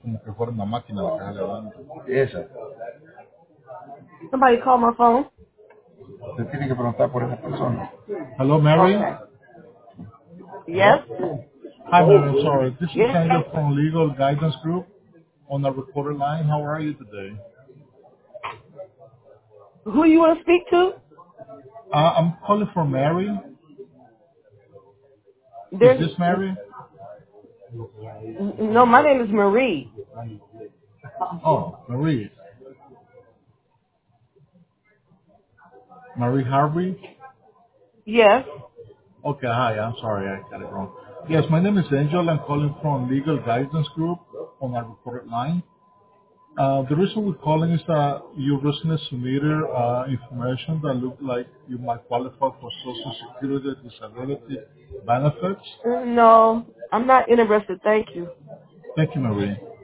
como que fuera una máquina la que sale hablando. Esa. Somebody call my phone. Usted tiene que preguntar por esa persona. Hello, Mary. Okay. Yes? Hello. Hi, Mary. I'm sorry. This is Yes. Angel from Legal Guidance Group on the recorded line. How are you today? Who you want to speak to? I'm calling for Mary. Is There's, this Mary? no, my name is Marie. Oh, Marie. Marie Harvey? Yes. Okay, hi. I'm sorry. I got it wrong. Yes, my name is Angel. I'm calling from Legal Guidance Group on our recorded line. The reason we're calling is that you recently submitted information that looked like you might qualify for Social Security disability benefits. No, I'm not interested. Thank you. Thank you, Marie.